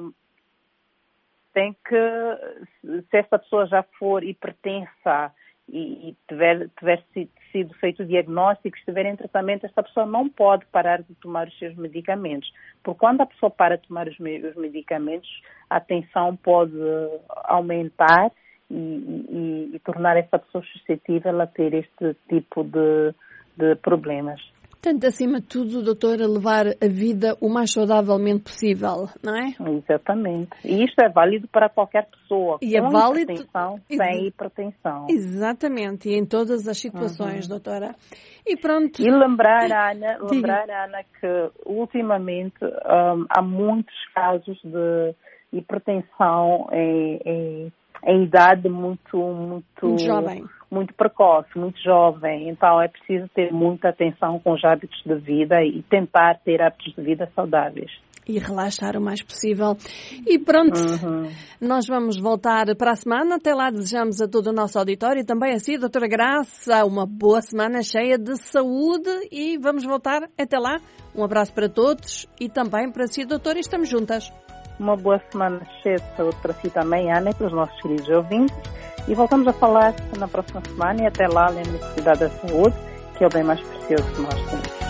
tem que, se essa pessoa já for hipertensa e tiver sido feito o diagnóstico, estiver em tratamento, esta pessoa não pode parar de tomar os seus medicamentos. Porque quando a pessoa para de tomar os medicamentos, a tensão pode aumentar e tornar essa pessoa suscetível a ter este tipo de problemas. Portanto, acima de tudo, doutora, levar a vida o mais saudavelmente possível, não é? Exatamente. E isto é válido para qualquer pessoa, e com é válido hipertensão, sem hipertensão. Exatamente, e em todas as situações, doutora. E pronto. E lembrar, Ana, que ultimamente há muitos casos de hipertensão em idade muito jovem. Muito precoce, muito jovem. Então é preciso ter muita atenção com os hábitos de vida e tentar ter hábitos de vida saudáveis. E relaxar o mais possível. E pronto, nós vamos voltar para a semana. Até lá desejamos a todo o nosso auditório e também a si, doutora Graça, uma boa semana cheia de saúde e vamos voltar até lá. Um abraço para todos e também para si, doutora, e estamos juntas. Uma boa semana cheia de saúde para si também, Ana, e para os nossos queridos ouvintes. E voltamos a falar na próxima semana e até lá, lembre-se de cuidar da saúde, que é o bem mais precioso que nós temos.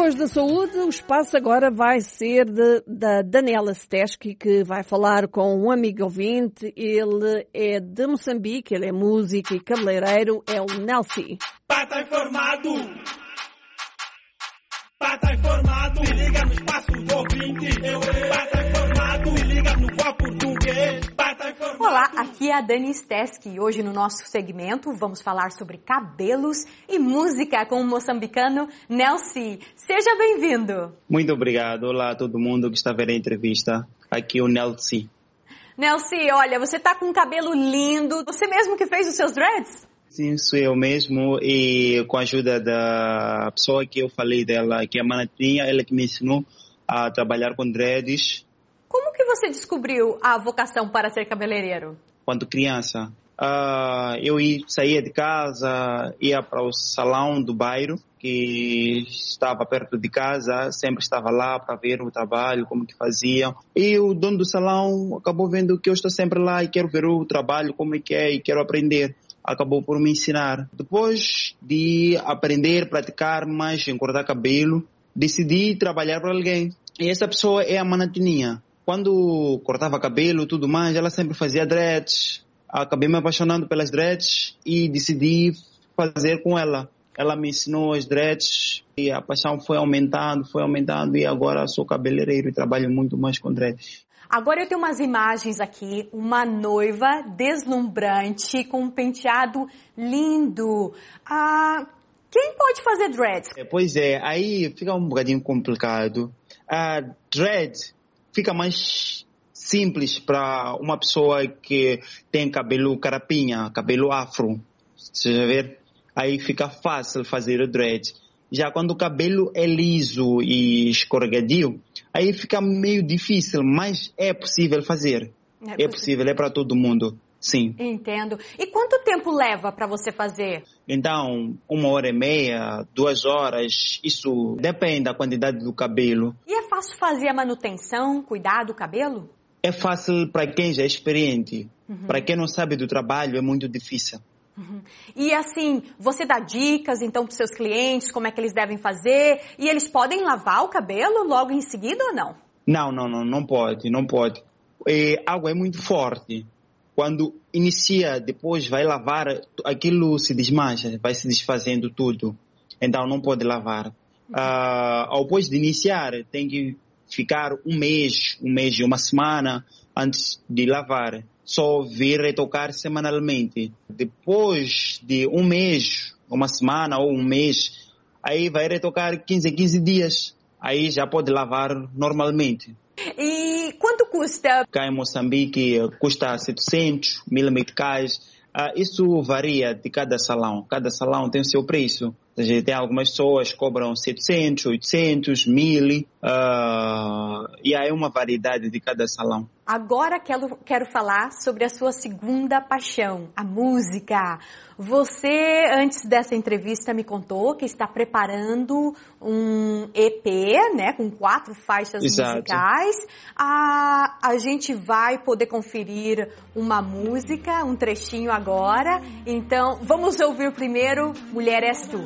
Depois da saúde, o espaço agora vai ser da Daniela Steski, que vai falar com um amigo ouvinte. Ele é de Moçambique, ele é músico e cabeleireiro, é o Nelsi. Pata informado! Pata informado! Se liga no espaço do ouvinte. Pata informado! Se liga no qual português. Pata informado! Olá, aqui é a Dani Steski. Hoje no nosso segmento vamos falar sobre cabelos e música com o moçambicano Nelsi. Seja bem-vindo! Muito obrigado. Olá a todo mundo que está a ver a entrevista. Aqui é o Nelsi. Nelsi, olha, você tá com um cabelo lindo. Você mesmo que fez os seus dreads? Sim, sou eu mesmo e com a ajuda da pessoa que eu falei dela, que é a Manatinha, ela que me ensinou a trabalhar com dreads. Como que você descobriu a vocação para ser cabeleireiro? Quando criança, eu saía de casa, ia para o salão do bairro, que estava perto de casa, sempre estava lá para ver o trabalho, como que faziam. E o dono do salão acabou vendo que eu estou sempre lá e quero ver o trabalho, como é que é, e quero aprender. Acabou por me ensinar. Depois de aprender, praticar mais em cortar cabelo, decidi trabalhar para alguém. E essa pessoa é a Manatininha. Quando cortava cabelo e tudo mais, ela sempre fazia dreads. Acabei me apaixonando pelas dreads e decidi fazer com ela. Ela me ensinou as dreads e a paixão foi aumentando e agora sou cabeleireiro e trabalho muito mais com dreads. Agora eu tenho umas imagens aqui, uma noiva deslumbrante com um penteado lindo. Quem pode fazer dreads? Pois é, aí fica um bocadinho complicado. Dread fica mais simples para uma pessoa que tem cabelo carapinha, cabelo afro. Você já vê? Aí fica fácil fazer o dread. Já quando o cabelo é liso e escorregadio, aí fica meio difícil, mas é possível fazer. É possível, é para todo mundo, sim. Entendo. E quanto tempo leva para você fazer? Então, 1h30, 2 horas, isso depende da quantidade do cabelo. E é fácil fazer a manutenção, cuidar do cabelo? É fácil para quem já é experiente. Para quem não sabe do trabalho, é muito difícil. E assim, você dá dicas então para os seus clientes, como é que eles devem fazer? E eles podem lavar o cabelo logo em seguida ou não? Não pode. A água é muito forte. Quando inicia, depois vai lavar, aquilo se desmancha, vai se desfazendo tudo. Então não pode lavar. Depois de iniciar, tem que ficar um mês e uma semana antes de lavar. Só vir retocar semanalmente. Depois de um mês, uma semana ou um mês, aí vai retocar 15 a 15 dias. Aí já pode lavar normalmente. E quanto custa? Cá em Moçambique custa 700, 1.000 meticais. Isso varia de cada salão. Cada salão tem o seu preço. Ou seja, tem algumas pessoas que cobram 700, 800, 1.000. E aí é uma variedade de cada salão. Agora quero falar sobre a sua segunda paixão, a música. Você, antes dessa entrevista, me contou que está preparando um EP, né, com 4 faixas musicais. A gente vai poder conferir uma música, um trechinho agora. Então, vamos ouvir primeiro Mulher És Tu.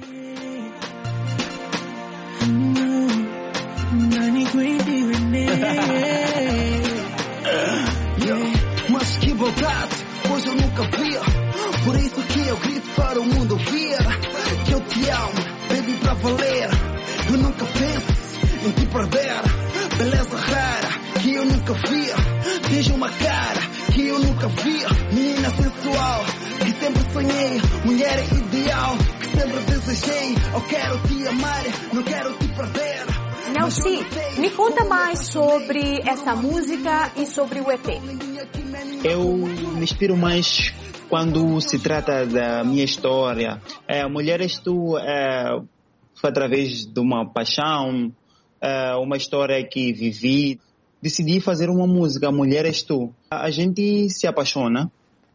Mas que vontade, pois eu nunca via. Por isso que eu grito para o mundo ouvir que eu te amo, baby, pra valer. Eu nunca penso em te perder. Beleza rara que eu nunca via. Tens uma cara que eu nunca via. Menina sensual que sempre sonhei. Mulher ideal que sempre desejei. Eu quero te amar, não quero te perder. Nelsi, me conta mais sobre essa música e sobre o EP. Eu me inspiro mais quando se trata da minha história. Mulher És Tu foi através de uma paixão, uma história que vivi. Decidi fazer uma música, Mulher És Tu. A gente se apaixona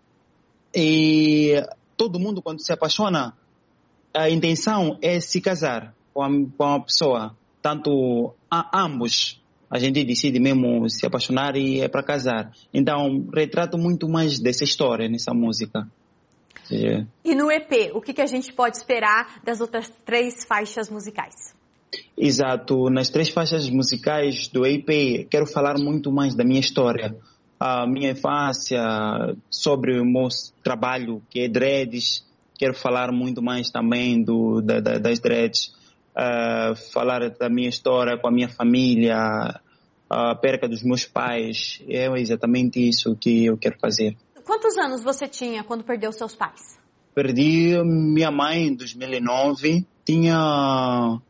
e todo mundo, quando se apaixona, a intenção é se casar com a pessoa. Tanto ambos, a gente decide mesmo se apaixonar e é para casar. Então, retrato muito mais dessa história nessa música. E no EP, o que a gente pode esperar das outras 3 faixas musicais? Exato. Nas 3 faixas musicais do EP, quero falar muito mais da minha história. A minha infância, sobre o meu trabalho, que é dreads. Quero falar muito mais também das dreads. Falar da minha história com a minha família, a perca dos meus pais. É exatamente isso que eu quero fazer. Quantos anos você tinha quando perdeu seus pais? Perdi minha mãe em 2009. Tinha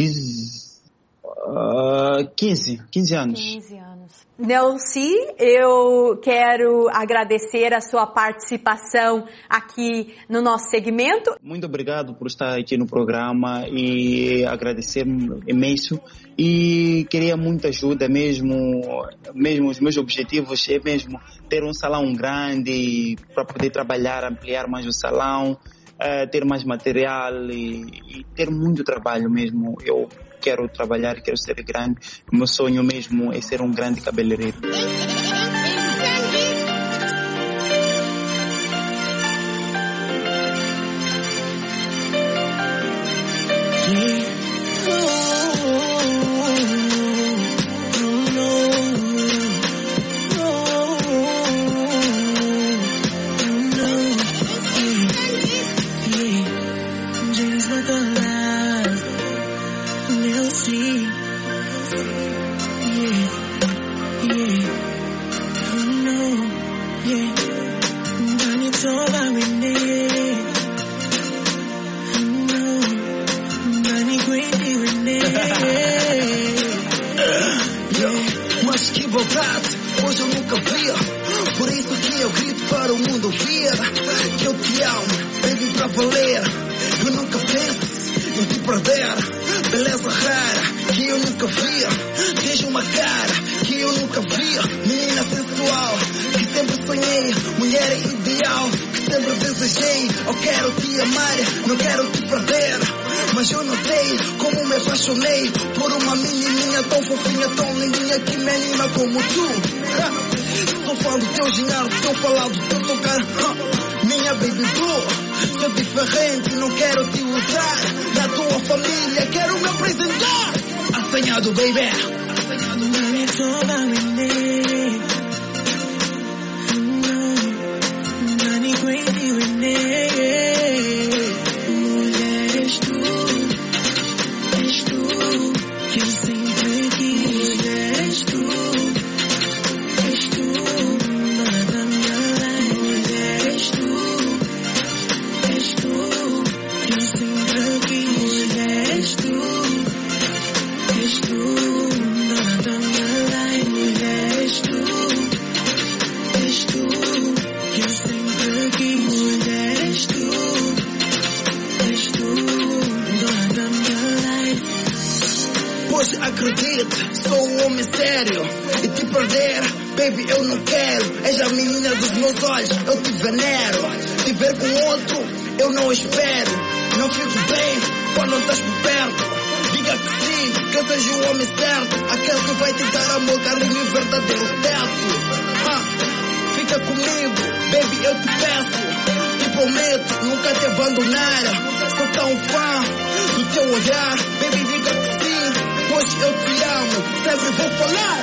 15 anos. 15 anos. Nelci, eu quero agradecer a sua participação aqui no nosso segmento. Muito obrigado por estar aqui no programa e agradecer imenso. E queria muita ajuda mesmo os meus objetivos é mesmo ter um salão grande para poder trabalhar, ampliar mais o salão, ter mais material e ter muito trabalho mesmo. Eu quero trabalhar, quero ser grande. O meu sonho mesmo é ser um grande cabeleireiro. Mas que vontade, hoje eu nunca vi. Por isso que eu grito para o mundo ouvir que eu te amo, baby, pra valer. Eu nunca penso em te perder. Beleza rara que eu nunca vi. Tens uma cara que eu nunca vi. Menina sensual que sempre sonhei. Mulher ideal que sempre desejei. Eu quero te amar, não quero te perder. Mas eu não sei como me apaixonei por uma menininha tão fofinha, tão lindinha, que me anima como tu. Estou falando do teu ginhar, do teu falar, do teu tocar. Minha baby blue, sou diferente, não quero te usar. Da tua família quero me apresentar. Assanhado, baby. Acredite, sou um homem sério e te perder, baby, eu não quero. És a menina dos meus olhos, eu te venero. Te ver com outro, eu não espero. Não fico bem quando não estás por perto. Diga que sim, que eu seja o homem certo. Aquele que vai te dar amor, carinho e verdadeiro teto. Fica comigo, baby, eu te peço. Te prometo nunca te abandonar. Sou tão fã do teu olhar, baby, diga que sim, pois eu te amo, sempre vou falar.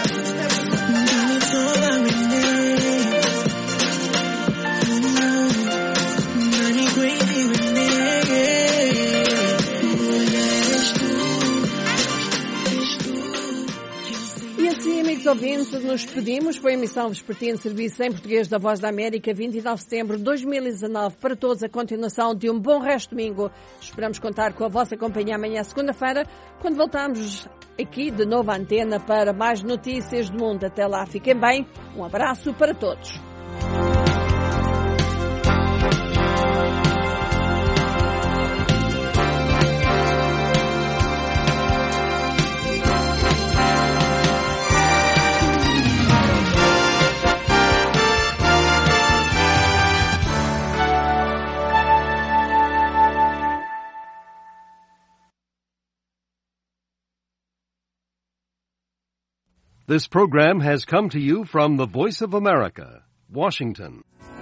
E assim, amigos ouvintes, nos despedimos. Foi a emissão vespertina de serviço em português da Voz da América, 29 de setembro de 2019. Para todos, a continuação de um bom resto de domingo. Esperamos contar com a vossa companhia amanhã, segunda-feira, quando voltamos aqui de novo à antena para mais notícias do mundo. Até lá, fiquem bem. Um abraço para todos. This program has come to you from the Voice of America, Washington.